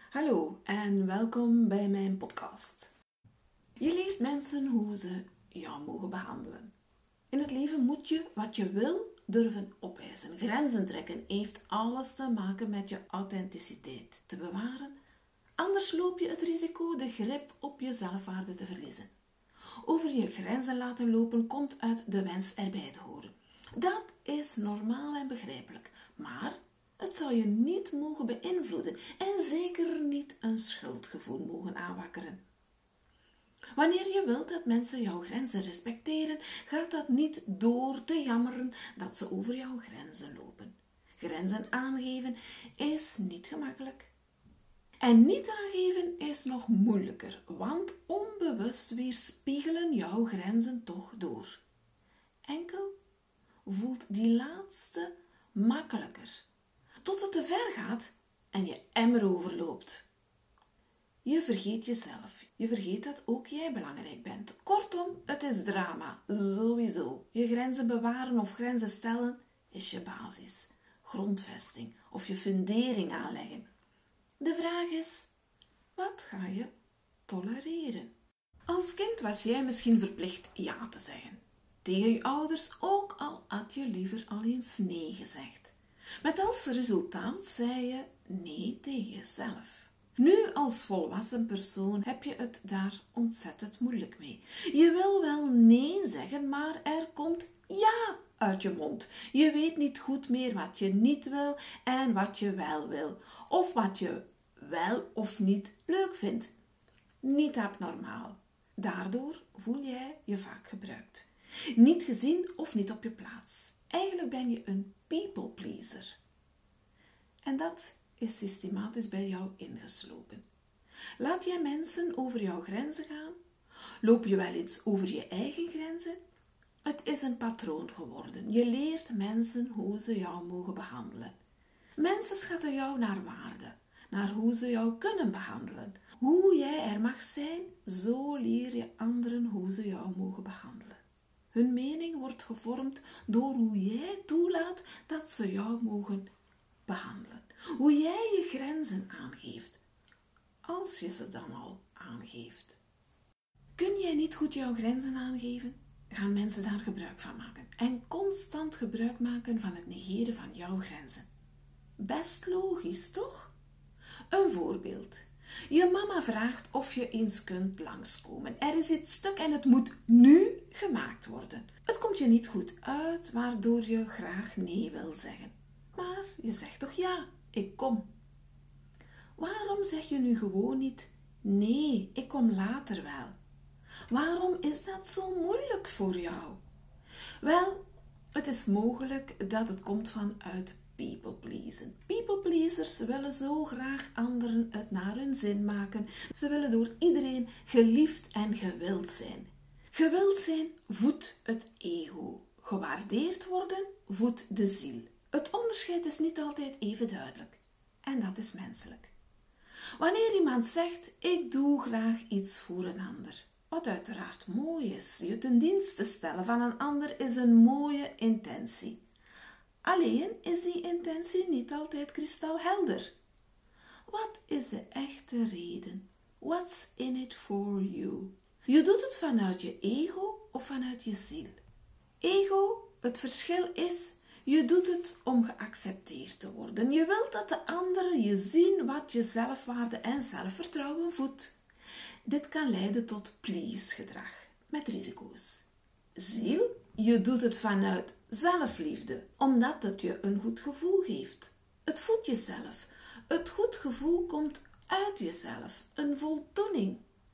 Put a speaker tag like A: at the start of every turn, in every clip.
A: Hallo en welkom bij mijn podcast. Je leert mensen hoe ze jou mogen behandelen. In het leven moet je wat je wil durven opeisen. Grenzen trekken heeft alles te maken met je authenticiteit te bewaren. Anders loop je het risico de grip op je zelfwaarde te verliezen. Over je grenzen laten lopen komt uit de wens erbij te horen. Dat is normaal en begrijpelijk, maar het zou je niet mogen beïnvloeden en zeker niet een schuldgevoel mogen aanwakkeren. Wanneer je wilt dat mensen jouw grenzen respecteren, gaat dat niet door te jammeren dat ze over jouw grenzen lopen. Grenzen aangeven is niet gemakkelijk. En niet aangeven is nog moeilijker, want onbewust weerspiegelen jouw grenzen toch door. Enkel voelt die laatste makkelijker, tot het te ver gaat en je emmer overloopt. Je vergeet jezelf. Je vergeet dat ook jij belangrijk bent. Kortom, het is drama. Sowieso. Je grenzen bewaren of grenzen stellen is je basis, grondvesting of je fundering aanleggen. De vraag is, wat ga je tolereren? Als kind was jij misschien verplicht ja te zeggen. Tegen je ouders, ook al had je liever al eens nee gezegd. Met als resultaat zei je nee tegen jezelf. Nu als volwassen persoon heb je het daar ontzettend moeilijk mee. Je wil wel nee zeggen, maar er komt ja uit je mond. Je weet niet goed meer wat je niet wil en wat je wel wil. Of wat je wel of niet leuk vindt. Niet abnormaal. Daardoor voel jij je vaak gebruikt. Niet gezien of niet op je plaats. Eigenlijk ben je een people pleaser. En dat is systematisch bij jou ingeslopen. Laat jij mensen over jouw grenzen gaan? Loop je wel eens over je eigen grenzen? Het is een patroon geworden. Je leert mensen hoe ze jou mogen behandelen. Mensen schatten jou naar waarde, naar hoe ze jou kunnen behandelen. Hoe jij er mag zijn, zo leer je anderen hoe ze jou mogen behandelen. Hun mening wordt gevormd door hoe jij toelaat dat ze jou mogen behandelen. Hoe jij je grenzen aangeeft, als je ze dan al aangeeft. Kun jij niet goed jouw grenzen aangeven? Gaan mensen daar gebruik van maken en constant gebruik maken van het negeren van jouw grenzen. Best logisch, toch? Een voorbeeld. Je mama vraagt of je eens kunt langskomen. Er is iets stuk en het moet nu gemaakt worden. Het komt je niet goed uit, waardoor je graag nee wil zeggen. Maar je zegt toch ja, ik kom. Waarom zeg je nu gewoon niet nee, ik kom later wel? Waarom is dat zo moeilijk voor jou? Wel, het is mogelijk dat het komt vanuit people pleasen. People pleasers willen zo graag anderen het naar hun zin maken. Ze willen door iedereen geliefd en gewild zijn. Gewild zijn voedt het ego. Gewaardeerd worden voedt de ziel. Het onderscheid is niet altijd even duidelijk. En dat is menselijk. Wanneer iemand zegt, ik doe graag iets voor een ander, wat uiteraard mooi is, je ten dienste stellen van een ander is een mooie intentie. Alleen is die intentie niet altijd kristalhelder. Wat is de echte reden? What's in it for you? Je doet het vanuit je ego of vanuit je ziel. Ego, het verschil is, je doet het om geaccepteerd te worden. Je wilt dat de anderen je zien wat je zelfwaarde en zelfvertrouwen voedt. Dit kan leiden tot please-gedrag, met risico's. Ziel, je doet het vanuit zelfliefde, omdat het je een goed gevoel geeft. Het voedt jezelf. Het goed gevoel komt uit jezelf, een voldoening.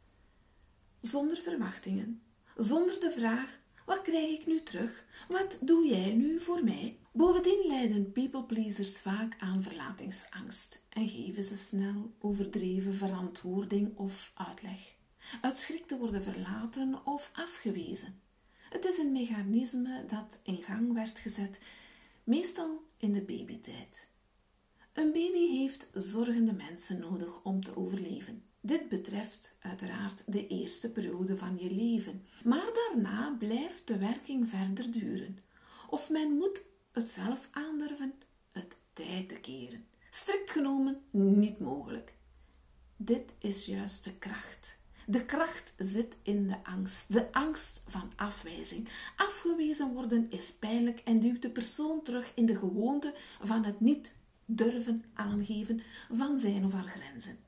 A: Zonder verwachtingen, zonder de vraag, wat krijg ik nu terug? Wat doe jij nu voor mij? Bovendien lijden people pleasers vaak aan verlatingsangst en geven ze snel overdreven verantwoording of uitleg. Uit schrik te worden verlaten of afgewezen. Het is een mechanisme dat in gang werd gezet, meestal in de babytijd. Een baby heeft zorgende mensen nodig om te overleven. Dit betreft uiteraard de eerste periode van je leven. Maar daarna blijft de werking verder duren. Of men moet het zelf aandurven het tij te keren. Strikt genomen niet mogelijk. Dit is juist de kracht. De kracht zit in de angst. De angst van afwijzing. Afgewezen worden is pijnlijk en duwt de persoon terug in de gewoonte van het niet durven aangeven van zijn of haar grenzen.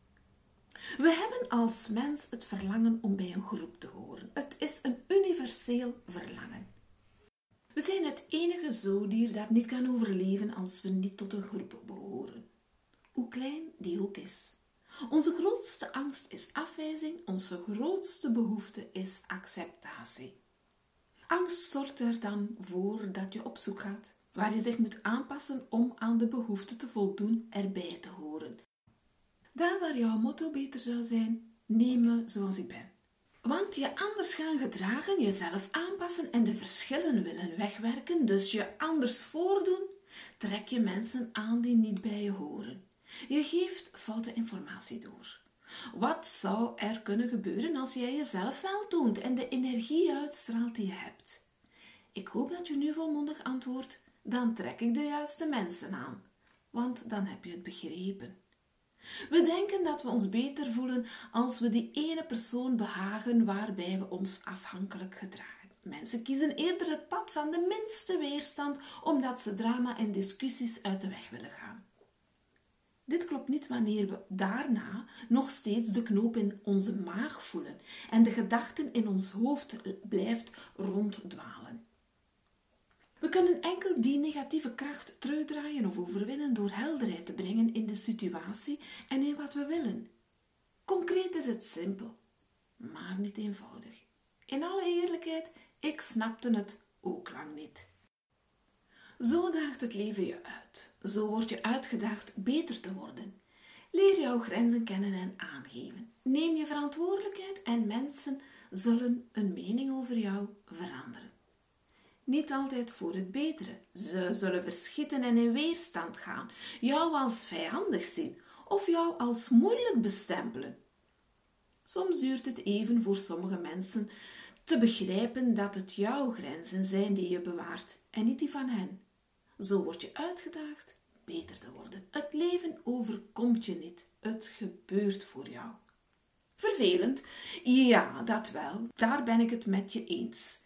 A: We hebben als mens het verlangen om bij een groep te horen. Het is een universeel verlangen. We zijn het enige zoodier dat niet kan overleven als we niet tot een groep behoren. Hoe klein die ook is. Onze grootste angst is afwijzing, onze grootste behoefte is acceptatie. Angst zorgt er dan voor dat je op zoek gaat, waar je zich moet aanpassen om aan de behoefte te voldoen erbij te horen. Daar waar jouw motto beter zou zijn, neem me zoals ik ben. Want je anders gaan gedragen, jezelf aanpassen en de verschillen willen wegwerken, dus je anders voordoen, trek je mensen aan die niet bij je horen. Je geeft foute informatie door. Wat zou er kunnen gebeuren als jij jezelf wel toont en de energie uitstraalt die je hebt? Ik hoop dat je nu volmondig antwoordt, dan trek ik de juiste mensen aan, want dan heb je het begrepen. We denken dat we ons beter voelen als we die ene persoon behagen waarbij we ons afhankelijk gedragen. Mensen kiezen eerder het pad van de minste weerstand, omdat ze drama en discussies uit de weg willen gaan. Dit klopt niet wanneer we daarna nog steeds de knoop in onze maag voelen en de gedachten in ons hoofd blijft ronddwalen. We kunnen enkel die negatieve kracht terugdraaien of overwinnen door helderheid te brengen in de situatie en in wat we willen. Concreet is het simpel, maar niet eenvoudig. In alle eerlijkheid, ik snapte het ook lang niet. Zo daagt het leven je uit. Zo word je uitgedaagd beter te worden. Leer jouw grenzen kennen en aangeven. Neem je verantwoordelijkheid en mensen zullen een mening over jou veranderen. Niet altijd voor het betere. Ze zullen verschieten en in weerstand gaan, jou als vijandig zien of jou als moeilijk bestempelen. Soms duurt het even voor sommige mensen te begrijpen dat het jouw grenzen zijn die je bewaart en niet die van hen. Zo word je uitgedaagd beter te worden. Het leven overkomt je niet. Het gebeurt voor jou. Vervelend? Ja, dat wel. Daar ben ik het met je eens.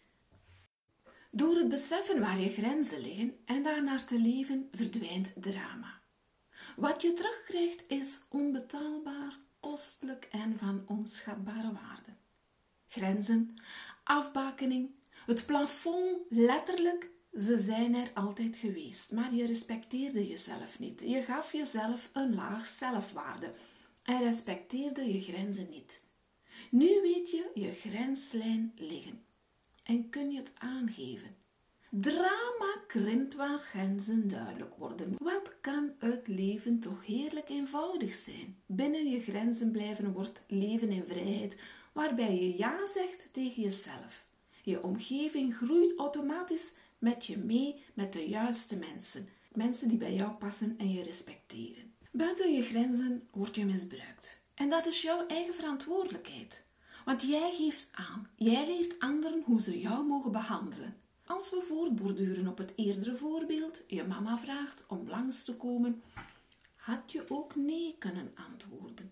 A: Door het beseffen waar je grenzen liggen en daarnaar te leven, verdwijnt drama. Wat je terugkrijgt is onbetaalbaar, kostelijk en van onschatbare waarde. Grenzen, afbakening, het plafond letterlijk, ze zijn er altijd geweest, maar je respecteerde jezelf niet. Je gaf jezelf een laag zelfwaarde en respecteerde je grenzen niet. Nu weet je je grenslijn liggen en kun je het aangeven. Drama krimpt waar grenzen duidelijk worden. Wat kan het leven toch heerlijk eenvoudig zijn? Binnen je grenzen blijven wordt leven in vrijheid, waarbij je ja zegt tegen jezelf. Je omgeving groeit automatisch met je mee met de juiste mensen. Mensen die bij jou passen en je respecteren. Buiten je grenzen word je misbruikt. En dat is jouw eigen verantwoordelijkheid. Want jij geeft aan, jij leert anderen hoe ze jou mogen behandelen. Als we voortborduren op het eerdere voorbeeld, je mama vraagt om langs te komen, had je ook nee kunnen antwoorden.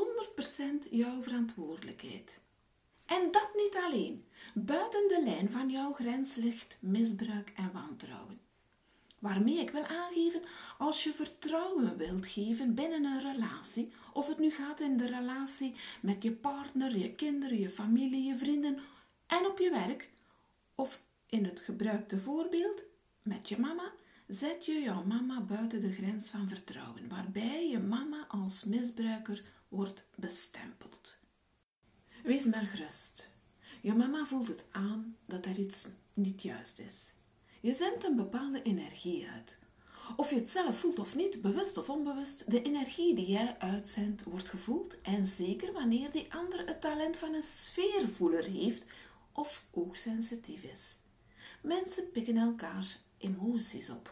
A: 100% jouw verantwoordelijkheid. En dat niet alleen. Buiten de lijn van jouw grens ligt misbruik en wantrouwen. Waarmee ik wil aangeven, als je vertrouwen wilt geven binnen een relatie, of het nu gaat in de relatie met je partner, je kinderen, je familie, je vrienden en op je werk, of in het gebruikte voorbeeld met je mama, zet je jouw mama buiten de grens van vertrouwen, waarbij je mama als misbruiker wordt bestempeld. Wees maar gerust. Je mama voelt het aan dat er iets niet juist is. Je zendt een bepaalde energie uit. Of je het zelf voelt of niet, bewust of onbewust, de energie die jij uitzendt wordt gevoeld en zeker wanneer die ander het talent van een sfeervoeler heeft of oogsensitief is. Mensen pikken elkaar emoties op.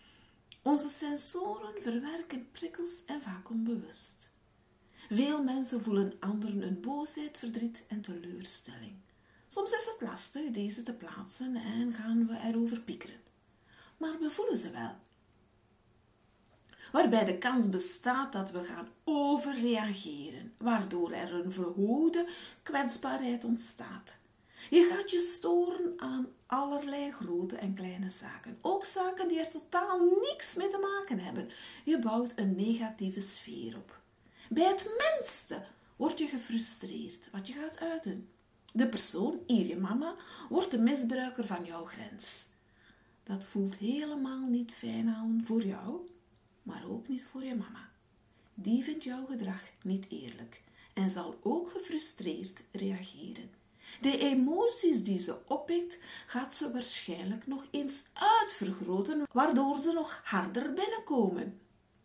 A: Onze sensoren verwerken prikkels en vaak onbewust. Veel mensen voelen anderen een boosheid, verdriet en teleurstelling. Soms is het lastig deze te plaatsen en gaan we erover piekeren. Maar we voelen ze wel. waarbij de kans bestaat dat we gaan overreageren, waardoor er een verhoogde kwetsbaarheid ontstaat. Je gaat je storen aan allerlei grote en kleine zaken, ook zaken die er totaal niks mee te maken hebben. Je bouwt een negatieve sfeer op. Bij het minste word je gefrustreerd wat je gaat uiten. De persoon, hier je mama, wordt de misbruiker van jouw grens. Dat voelt helemaal niet fijn aan voor jou, maar ook niet voor je mama. Die vindt jouw gedrag niet eerlijk en zal ook gefrustreerd reageren. De emoties die ze oppikt, gaat ze waarschijnlijk nog eens uitvergroten, waardoor ze nog harder binnenkomen.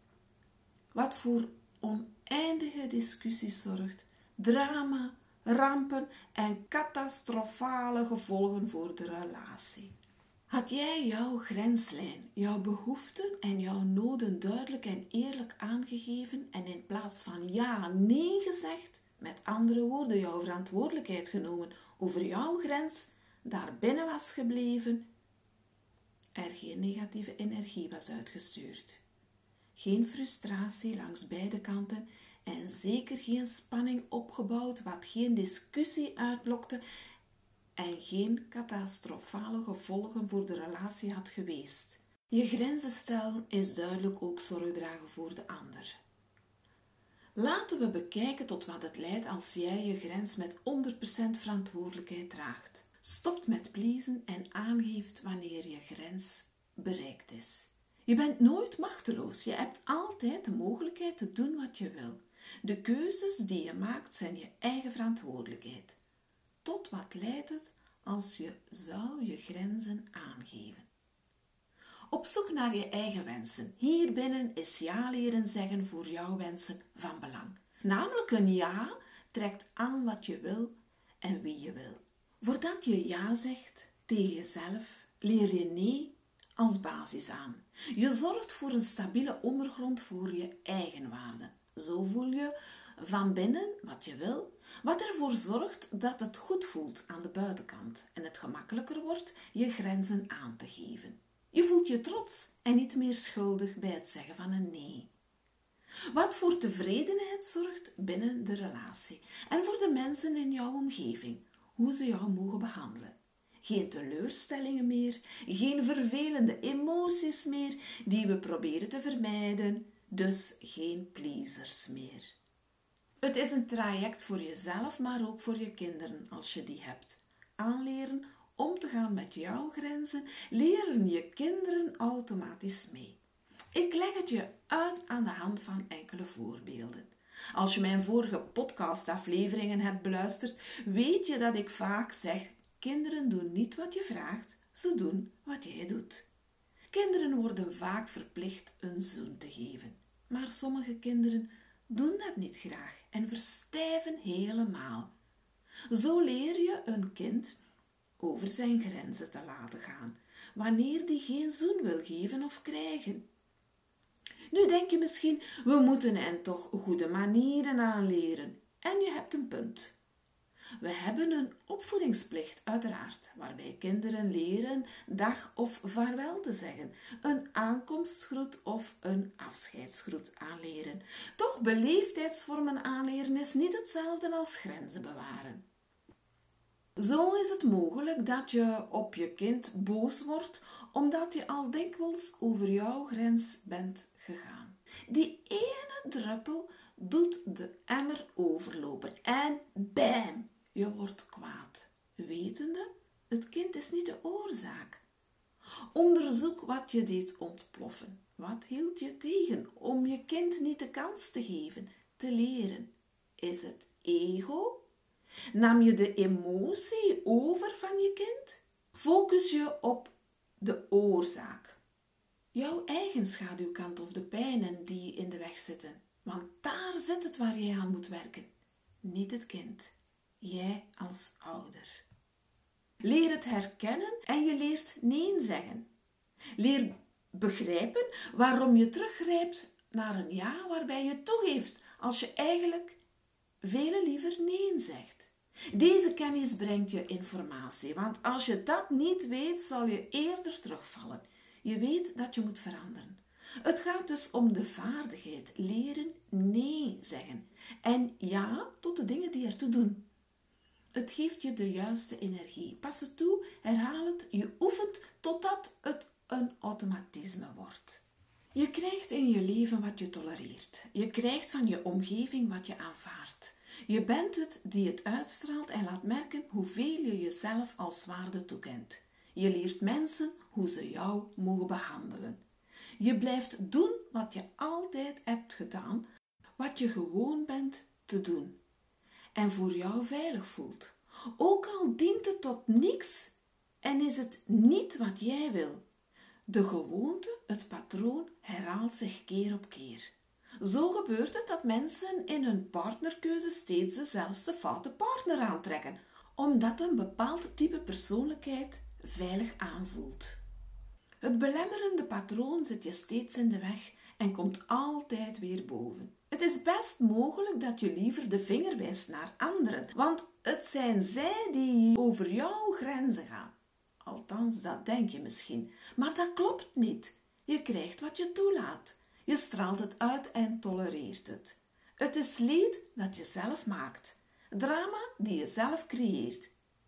A: Wat voor oneindige discussies zorgt, drama, rampen en catastrofale gevolgen voor de relatie. Had jij jouw grenslijn, jouw behoeften en jouw noden duidelijk en eerlijk aangegeven en in plaats van ja, nee gezegd, met andere woorden jouw verantwoordelijkheid genomen over jouw grens, daar binnen was gebleven, er geen negatieve energie was uitgestuurd. Geen frustratie langs beide kanten en zeker geen spanning opgebouwd wat geen discussie uitlokte en geen catastrofale gevolgen voor de relatie had geweest. Je grenzen stellen is duidelijk ook zorg dragen voor de ander. Laten we bekijken tot wat het leidt als jij je grens met 100% verantwoordelijkheid draagt. Stopt met pleasen en aangeeft wanneer je grens bereikt is. Je bent nooit machteloos. Je hebt altijd de mogelijkheid te doen wat je wil. De keuzes die je maakt zijn je eigen verantwoordelijkheid. Tot wat leidt het als je zou je grenzen aangeven? Op zoek naar je eigen wensen. Hierbinnen is ja leren zeggen voor jouw wensen van belang. Namelijk een ja trekt aan wat je wil en wie je wil. Voordat je ja zegt tegen jezelf, leer je nee als basis aan. Je zorgt voor een stabiele ondergrond voor je eigen waarde. Zo voel je van binnen wat je wil, wat ervoor zorgt dat het goed voelt aan de buitenkant en het gemakkelijker wordt je grenzen aan te geven. Je voelt je trots en niet meer schuldig bij het zeggen van een nee. Wat voor tevredenheid zorgt binnen de relatie en voor de mensen in jouw omgeving, hoe ze jou mogen behandelen. Geen teleurstellingen meer, geen vervelende emoties meer die we proberen te vermijden, dus geen pleasers meer. Het is een traject voor jezelf, maar ook voor je kinderen als je die hebt. Aanleren om te gaan met jouw grenzen, leren je kinderen automatisch mee. Ik leg het je uit aan de hand van enkele voorbeelden. Als je mijn vorige podcastafleveringen hebt beluisterd, weet je dat ik vaak zeg: kinderen doen niet wat je vraagt, ze doen wat jij doet. Kinderen worden vaak verplicht een zoen te geven, maar sommige kinderen doen dat niet graag en verstijven helemaal. Zo leer je een kind over zijn grenzen te laten gaan, wanneer die geen zoen wil geven of krijgen. Nu denk je misschien, we moeten hen toch goede manieren aanleren. En je hebt een punt. We hebben een opvoedingsplicht, uiteraard, waarbij kinderen leren dag of vaarwel te zeggen, een aankomstgroet of een afscheidsgroet aanleren. Toch beleefdheidsvormen aanleren is niet hetzelfde als grenzen bewaren. Zo is het mogelijk dat je op je kind boos wordt, omdat je al dikwijls over jouw grens bent gegaan. Die ene druppel doet de emmer overlopen en bam, je wordt kwaad. Wetende, het kind is niet de oorzaak. Onderzoek wat je deed ontploffen. Wat hield je tegen om je kind niet de kans te geven, te leren? Is het ego? Nam je de emotie over van je kind? Focus je op de oorzaak. Jouw eigen schaduwkant of de pijnen die in de weg zitten. Want daar zit het waar jij aan moet werken. Niet het kind. Jij als ouder. Leer het herkennen en je leert nee zeggen. Leer begrijpen waarom je teruggrijpt naar een ja waarbij je toegeeft als je eigenlijk veel liever nee zegt. Deze kennis brengt je informatie, want als je dat niet weet, zal je eerder terugvallen. Je weet dat je moet veranderen. Het gaat dus om de vaardigheid leren nee zeggen en ja tot de dingen die ertoe doen. Het geeft je de juiste energie. Pas het toe, herhaal het, je oefent totdat het een automatisme wordt. Je krijgt in je leven wat je tolereert. Je krijgt van je omgeving wat je aanvaardt. Je bent het die het uitstraalt en laat merken hoeveel je jezelf als waarde toekent. Je leert mensen hoe ze jou mogen behandelen. Je blijft doen wat je altijd hebt gedaan, wat je gewoon bent te doen en voor jou veilig voelt. Ook al dient het tot niks en is het niet wat jij wil. De gewoonte, het patroon, herhaalt zich keer op keer. Zo gebeurt het dat mensen in hun partnerkeuze steeds dezelfde foute partner aantrekken, omdat een bepaald type persoonlijkheid veilig aanvoelt. Het belemmerende patroon zit je steeds in de weg en komt altijd weer boven. Het is best mogelijk dat je liever de vinger wijst naar anderen, want het zijn zij die over jouw grenzen gaan. Althans, dat denk je misschien, maar dat klopt niet. Je krijgt wat je toelaat. Je straalt het uit en tolereert het. Het is leed dat je zelf maakt. Drama die je zelf creëert.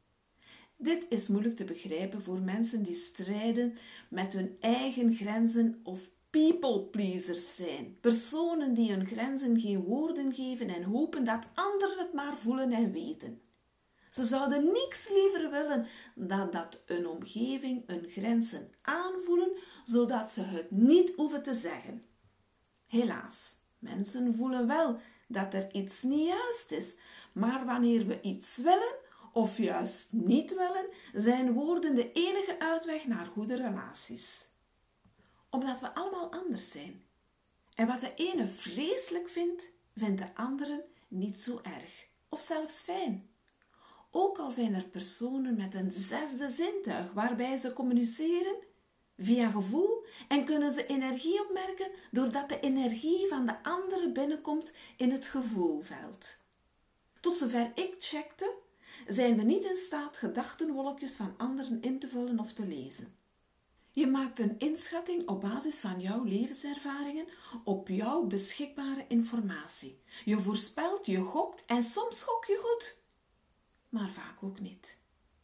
A: Dit is moeilijk te begrijpen voor mensen die strijden met hun eigen grenzen of people-pleasers zijn. Personen die hun grenzen geen woorden geven en hopen dat anderen het maar voelen en weten. Ze zouden niks liever willen dan dat hun omgeving hun grenzen aanvoelen, zodat ze het niet hoeven te zeggen. Helaas, mensen voelen wel dat er iets niet juist is, maar wanneer we iets willen of juist niet willen, zijn woorden de enige uitweg naar goede relaties. Omdat we allemaal anders zijn. En wat de ene vreselijk vindt, vindt de andere niet zo erg of zelfs fijn. Ook al zijn er personen met een zesde zintuig waarbij ze communiceren via gevoel en kunnen ze energie opmerken doordat de energie van de andere binnenkomt in het gevoelveld. Tot zover ik checkte, zijn we niet in staat gedachtenwolkjes van anderen in te vullen of te lezen. Je maakt een inschatting op basis van jouw levenservaringen, op jouw beschikbare informatie. Je voorspelt, je gokt en soms gok je goed, maar vaak ook niet.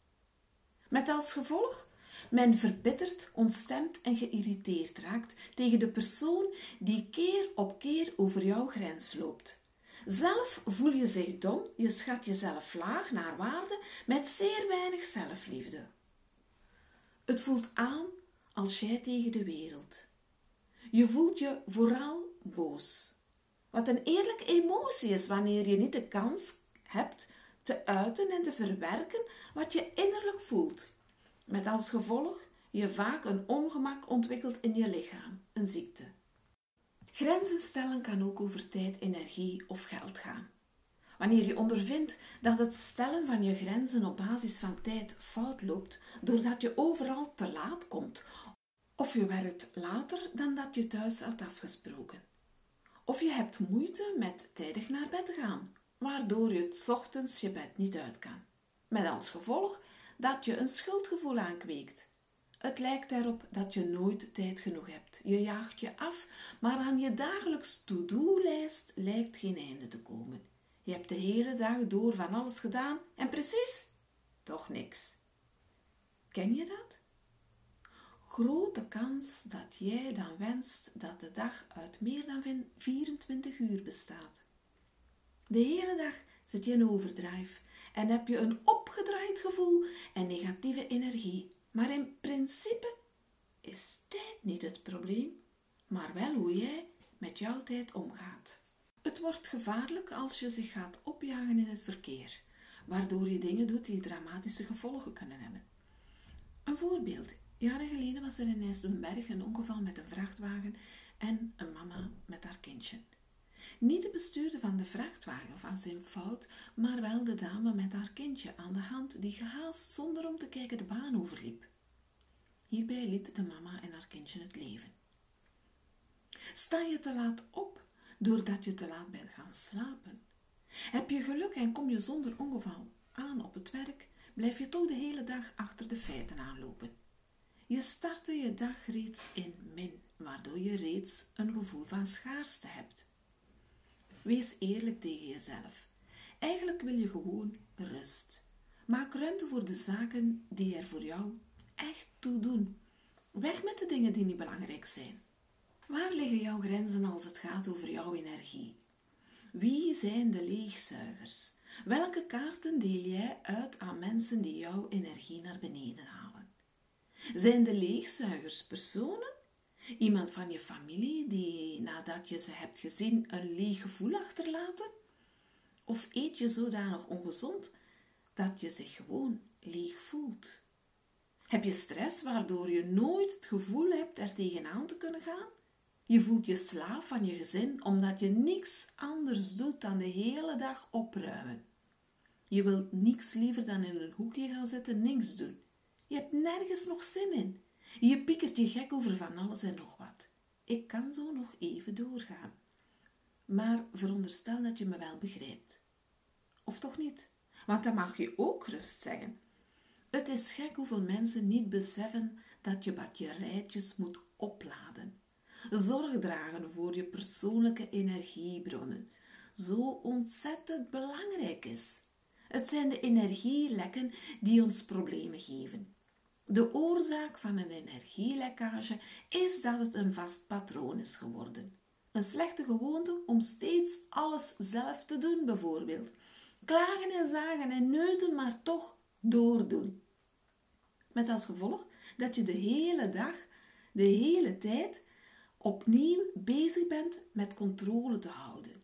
A: Met als gevolg men verbitterd, ontstemd en geïrriteerd raakt tegen de persoon die keer op keer over jouw grens loopt. Zelf voel je zich dom, je schat jezelf laag naar waarde met zeer weinig zelfliefde. Het voelt aan als jij tegen de wereld. Je voelt je vooral boos. Wat een eerlijke emotie is wanneer je niet de kans hebt te uiten en te verwerken wat je innerlijk voelt. Met als gevolg je vaak een ongemak ontwikkelt in je lichaam, een ziekte. Grenzen stellen kan ook over tijd, energie of geld gaan. Wanneer je ondervindt dat het stellen van je grenzen op basis van tijd fout loopt, doordat je overal te laat komt, of je werkt later dan dat je thuis had afgesproken. Of je hebt moeite met tijdig naar bed te gaan, waardoor je 's ochtends je bed niet uit kan. Met als gevolg dat je een schuldgevoel aankweekt. Het lijkt erop dat je nooit tijd genoeg hebt. Je jaagt je af, maar aan je dagelijks to-do-lijst lijkt geen einde te komen. Je hebt de hele dag door van alles gedaan en precies toch niks. Ken je dat? Grote kans dat jij dan wenst dat de dag uit meer dan 24 uur bestaat. De hele dag zit je in overdrive en heb je een opgedraaid gevoel en negatieve energie. Maar in principe is tijd niet het probleem, maar wel hoe jij met jouw tijd omgaat. Het wordt gevaarlijk als je zich gaat opjagen in het verkeer, waardoor je dingen doet die dramatische gevolgen kunnen hebben. Een voorbeeld. Jaren geleden was er in IJsselberg een ongeval met een vrachtwagen en een mama met haar kindje. Niet de bestuurder van de vrachtwagen van zijn fout, maar wel de dame met haar kindje aan de hand die gehaast zonder om te kijken de baan overliep. Hierbij liet de mama en haar kindje het leven. Sta je te laat op doordat je te laat bent gaan slapen? Heb je geluk en kom je zonder ongeval aan op het werk, blijf je toch de hele dag achter de feiten aanlopen. Je startte je dag reeds in min, waardoor je reeds een gevoel van schaarste hebt. Wees eerlijk tegen jezelf. Eigenlijk wil je gewoon rust. Maak ruimte voor de zaken die er voor jou echt toe doen. Weg met de dingen die niet belangrijk zijn. Waar liggen jouw grenzen als het gaat over jouw energie? Wie zijn de leegzuigers? Welke kaarten deel jij uit aan mensen die jouw energie naar beneden halen? Zijn de leegzuigers personen? Iemand van je familie die nadat je ze hebt gezien een leeg gevoel achterlaten? Of eet je zodanig ongezond dat je zich gewoon leeg voelt? Heb je stress waardoor je nooit het gevoel hebt er tegenaan te kunnen gaan? Je voelt je slaaf van je gezin omdat je niks anders doet dan de hele dag opruimen. Je wilt niks liever dan in een hoekje gaan zitten, niks doen. Je hebt nergens nog zin in. Je piekert je gek over van alles en nog wat. Ik kan zo nog even doorgaan. Maar veronderstel dat je me wel begrijpt. Of toch niet? Want dan mag je ook rust zeggen. Het is gek hoeveel mensen niet beseffen dat je batterijtjes moet opladen. Zorg dragen voor je persoonlijke energiebronnen. Zo ontzettend belangrijk is. Het zijn de energielekken die ons problemen geven. De oorzaak van een energielekkage is dat het een vast patroon is geworden. Een slechte gewoonte om steeds alles zelf te doen bijvoorbeeld. Klagen en zagen en neuten, maar toch doordoen. Met als gevolg dat je de hele dag, de hele tijd opnieuw bezig bent met controle te houden.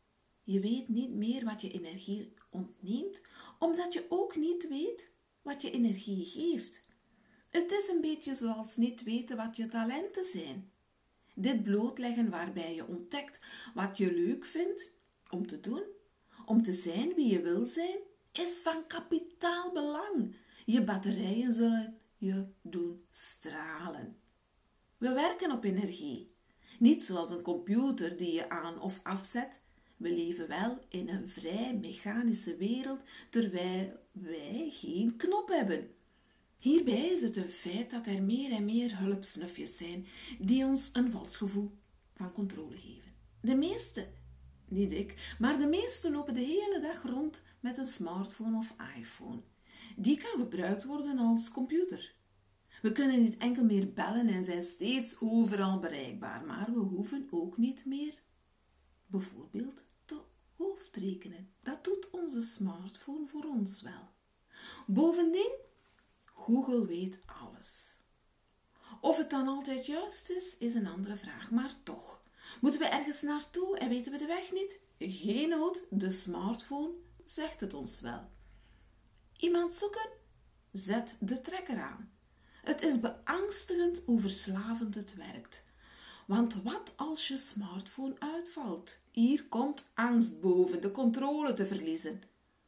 A: Je weet niet meer wat je energie ontneemt, omdat je ook niet weet wat je energie geeft. Het is een beetje zoals niet weten wat je talenten zijn. Dit blootleggen waarbij je ontdekt wat je leuk vindt om te doen, om te zijn wie je wil zijn, is van kapitaal belang. Je batterijen zullen je doen stralen. We werken op energie. Niet zoals een computer die je aan of afzet. We leven wel in een vrij mechanische wereld, terwijl wij geen knop hebben. Hierbij is het een feit dat er meer en meer hulpsnufjes zijn die ons een vals gevoel van controle geven. De meeste, niet ik, maar de meeste lopen de hele dag rond met een smartphone of iPhone. Die kan gebruikt worden als computer. We kunnen niet enkel meer bellen en zijn steeds overal bereikbaar, maar we hoeven ook niet meer bijvoorbeeld te hoofdrekenen. Dat doet onze smartphone voor ons wel. Bovendien, Google weet alles. Of het dan altijd juist is een andere vraag, maar toch. Moeten we ergens naartoe en weten we de weg niet? Geen nood, de smartphone zegt het ons wel. Iemand zoeken? Zet de trekker aan. Het is beangstigend hoe verslavend het werkt. Want wat als je smartphone uitvalt? Hier komt angst boven, de controle te verliezen.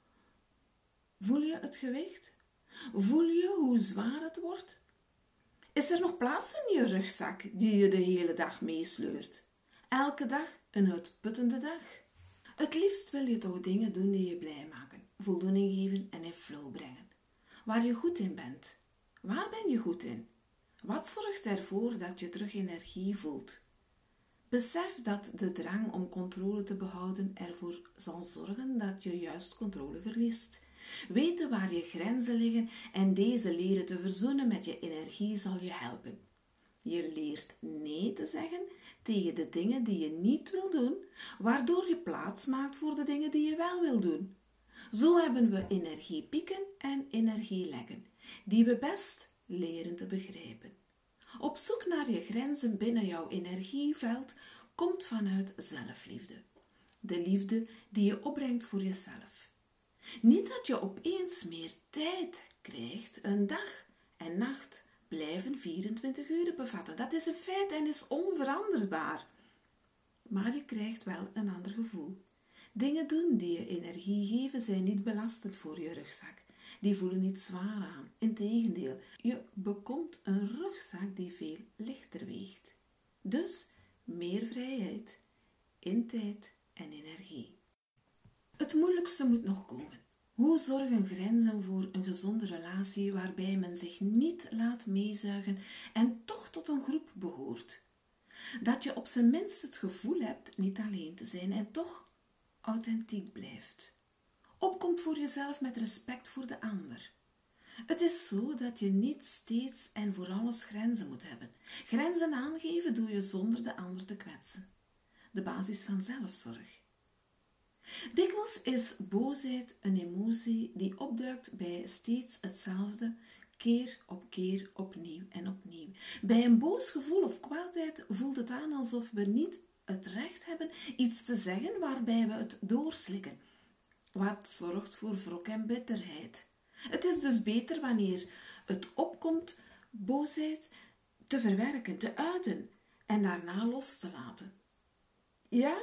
A: Voel je het gewicht? Voel je hoe zwaar het wordt? Is er nog plaats in je rugzak die je de hele dag meesleurt? Elke dag een uitputtende dag. Het liefst wil je toch dingen doen die je blij maken, voldoening geven en in flow brengen. Waar je goed in bent. Waar ben je goed in? Wat zorgt ervoor dat je terug energie voelt? Besef dat de drang om controle te behouden ervoor zal zorgen dat je juist controle verliest. Weten waar je grenzen liggen en deze leren te verzoenen met je energie zal je helpen. Je leert nee te zeggen tegen de dingen die je niet wil doen, waardoor je plaats maakt voor de dingen die je wel wil doen. Zo hebben we energiepieken en energielekken, die we best leren te begrijpen. Op zoek naar je grenzen binnen jouw energieveld komt vanuit zelfliefde. De liefde die je opbrengt voor jezelf. Niet dat je opeens meer tijd krijgt, een dag en nacht blijven 24 uur bevatten. Dat is een feit en is onveranderbaar. Maar je krijgt wel een ander gevoel. Dingen doen die je energie geven zijn niet belastend voor je rugzak. Die voelen niet zwaar aan. Integendeel, je bekomt een rugzak die veel lichter weegt. Dus meer vrijheid in tijd en energie. Het moeilijkste moet nog komen. Hoe zorgen grenzen voor een gezonde relatie waarbij men zich niet laat meezuigen en toch tot een groep behoort? Dat je op zijn minst het gevoel hebt niet alleen te zijn en toch authentiek blijft. Opkomt voor jezelf met respect voor de ander. Het is zo dat je niet steeds en voor alles grenzen moet hebben. Grenzen aangeven doe je zonder de ander te kwetsen. De basis van zelfzorg. Dikwijls is boosheid een emotie die opduikt bij steeds hetzelfde, keer op keer, opnieuw en opnieuw. Bij een boos gevoel of kwaadheid voelt het aan alsof we niet het recht hebben iets te zeggen waarbij we het doorslikken, wat zorgt voor wrok en bitterheid. Het is dus beter wanneer het opkomt boosheid te verwerken, te uiten en daarna los te laten. Ja?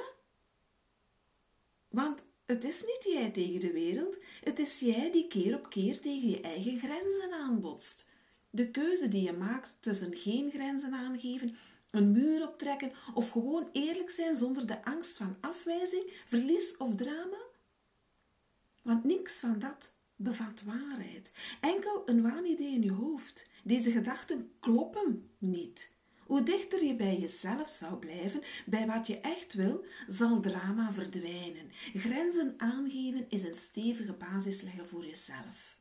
A: Want het is niet jij tegen de wereld, het is jij die keer op keer tegen je eigen grenzen aanbotst. De keuze die je maakt tussen geen grenzen aangeven, een muur optrekken of gewoon eerlijk zijn zonder de angst van afwijzing, verlies of drama. Want niks van dat bevat waarheid. Enkel een waanidee in je hoofd. Deze gedachten kloppen niet. Hoe dichter je bij jezelf zou blijven, bij wat je echt wil, zal drama verdwijnen. Grenzen aangeven is een stevige basis leggen voor jezelf.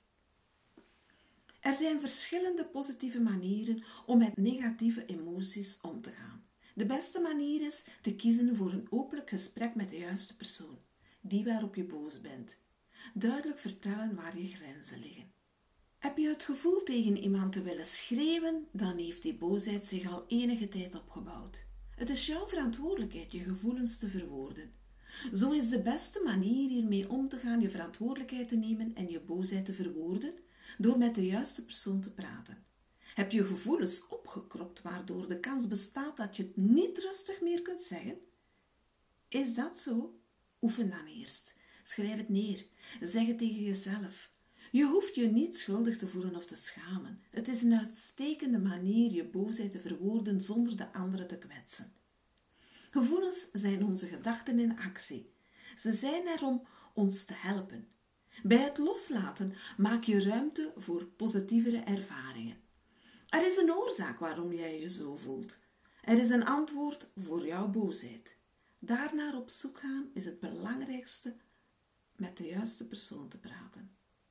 A: Er zijn verschillende positieve manieren om met negatieve emoties om te gaan. De beste manier is te kiezen voor een openlijk gesprek met de juiste persoon, die waarop je boos bent. Duidelijk vertellen waar je grenzen liggen. Heb je het gevoel tegen iemand te willen schreeuwen, dan heeft die boosheid zich al enige tijd opgebouwd. Het is jouw verantwoordelijkheid je gevoelens te verwoorden. Zo is de beste manier hiermee om te gaan je verantwoordelijkheid te nemen en je boosheid te verwoorden, door met de juiste persoon te praten. Heb je gevoelens opgekropt waardoor de kans bestaat dat je het niet rustig meer kunt zeggen? Is dat zo? Oefen dan eerst. Schrijf het neer. Zeg het tegen jezelf. Je hoeft je niet schuldig te voelen of te schamen. Het is een uitstekende manier je boosheid te verwoorden zonder de anderen te kwetsen. Gevoelens zijn onze gedachten in actie. Ze zijn er om ons te helpen. Bij het loslaten maak je ruimte voor positievere ervaringen. Er is een oorzaak waarom jij je zo voelt. Er is een antwoord voor jouw boosheid. Daarnaar op zoek gaan is het belangrijkste, met de juiste persoon te praten.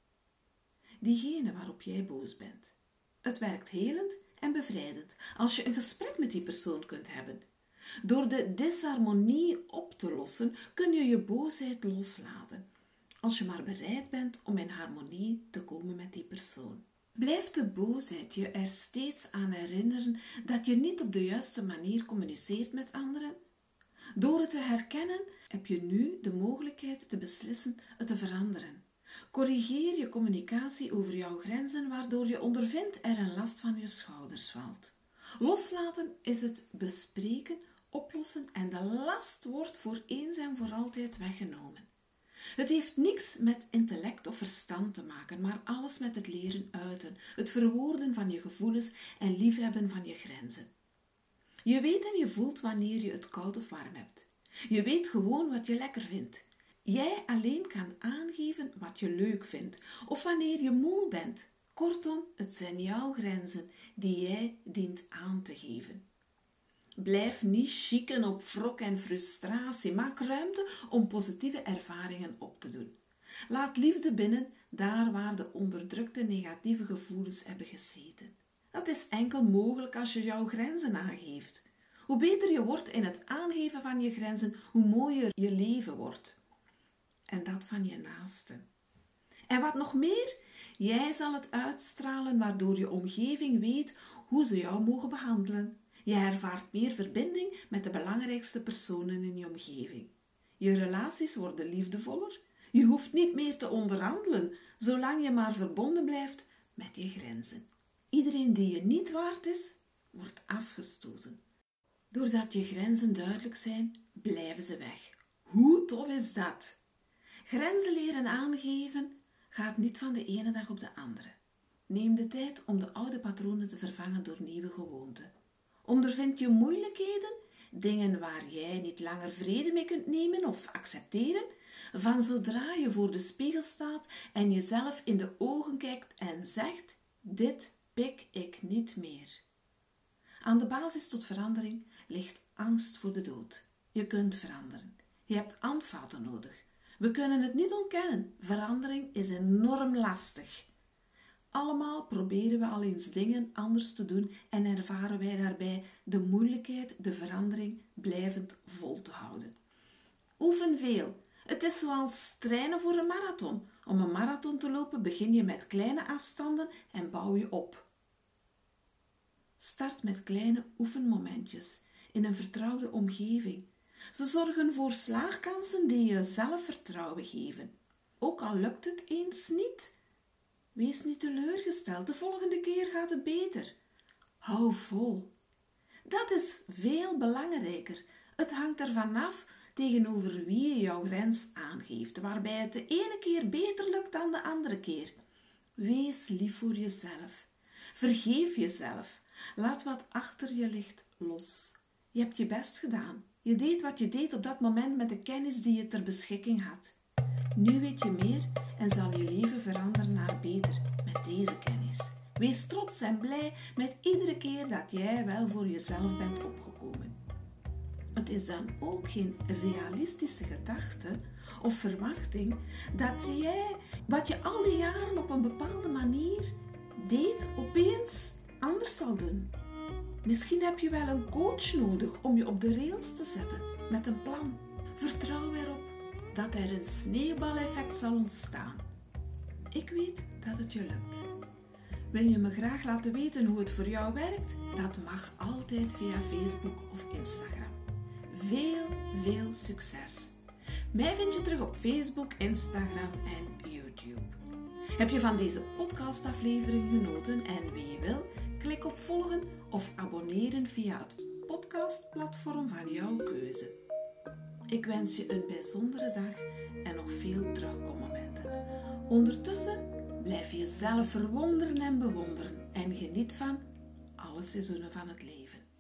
A: Diegene waarop jij boos bent. Het werkt helend en bevrijdend als je een gesprek met die persoon kunt hebben. Door de disharmonie op te lossen kun je je boosheid loslaten, als je maar bereid bent om in harmonie te komen met die persoon. Blijft de boosheid je er steeds aan herinneren dat je niet op de juiste manier communiceert met anderen? Door het te herkennen heb je nu de mogelijkheid te beslissen het te veranderen. Corrigeer je communicatie over jouw grenzen, waardoor je ondervindt er een last van je schouders valt. Loslaten is het bespreken, oplossen en de last wordt voor eens en voor altijd weggenomen. Het heeft niks met intellect of verstand te maken, maar alles met het leren uiten, het verwoorden van je gevoelens en liefhebben van je grenzen. Je weet en je voelt wanneer je het koud of warm hebt. Je weet gewoon wat je lekker vindt. Jij alleen kan aangeven wat je leuk vindt of wanneer je moe bent. Kortom, het zijn jouw grenzen die jij dient aan te geven. Blijf niet chicken op wrok en frustratie. Maak ruimte om positieve ervaringen op te doen. Laat liefde binnen daar waar de onderdrukte negatieve gevoelens hebben gezeten. Dat is enkel mogelijk als je jouw grenzen aangeeft. Hoe beter je wordt in het aangeven van je grenzen, hoe mooier je leven wordt. En dat van je naasten. En wat nog meer, jij zal het uitstralen waardoor je omgeving weet hoe ze jou mogen behandelen. Je ervaart meer verbinding met de belangrijkste personen in je omgeving. Je relaties worden liefdevoller. Je hoeft niet meer te onderhandelen, zolang je maar verbonden blijft met je grenzen. Iedereen die je niet waard is, wordt afgestoten. Doordat je grenzen duidelijk zijn, blijven ze weg. Hoe tof is dat? Grenzen leren aangeven gaat niet van de ene dag op de andere. Neem de tijd om de oude patronen te vervangen door nieuwe gewoonten. Ondervind je moeilijkheden, dingen waar jij niet langer vrede mee kunt nemen of accepteren, van zodra je voor de spiegel staat en jezelf in de ogen kijkt en zegt, dit pik ik niet meer. Aan de basis tot verandering ligt angst voor de dood. Je kunt veranderen. Je hebt handvaten nodig. We kunnen het niet ontkennen. Verandering is enorm lastig. Allemaal proberen we al eens dingen anders te doen en ervaren wij daarbij de moeilijkheid de verandering blijvend vol te houden. Oefen veel. Het is zoals trainen voor een marathon. Om een marathon te lopen begin je met kleine afstanden en bouw je op. Start met kleine oefenmomentjes in een vertrouwde omgeving. Ze zorgen voor slaagkansen die je zelfvertrouwen geven. Ook al lukt het eens niet, wees niet teleurgesteld. De volgende keer gaat het beter. Hou vol. Dat is veel belangrijker. Het hangt ervan af tegenover wie je jouw grens aangeeft, waarbij het de ene keer beter lukt dan de andere keer. Wees lief voor jezelf. Vergeef jezelf. Laat wat achter je ligt los. Je hebt je best gedaan. Je deed wat je deed op dat moment met de kennis die je ter beschikking had. Nu weet je meer en zal je leven veranderen naar beter met deze kennis. Wees trots en blij met iedere keer dat jij wel voor jezelf bent opgekomen. Het is dan ook geen realistische gedachte of verwachting dat jij wat je al die jaren op een bepaalde manier deed opeens anders zal doen. Misschien heb je wel een coach nodig om je op de rails te zetten met een plan. Vertrouw erop dat er een sneeuwbaleffect zal ontstaan. Ik weet dat het je lukt. Wil je me graag laten weten hoe het voor jou werkt? Dat mag altijd via Facebook of Instagram. Veel succes! Mij vind je terug op Facebook, Instagram en YouTube. Heb je van deze podcastaflevering genoten en wie je wil, klik op volgen of abonneren via het podcastplatform van jouw keuze. Ik wens je een bijzondere dag en nog veel terugkommomenten. Ondertussen blijf jezelf verwonderen en bewonderen en geniet van alle seizoenen van het leven.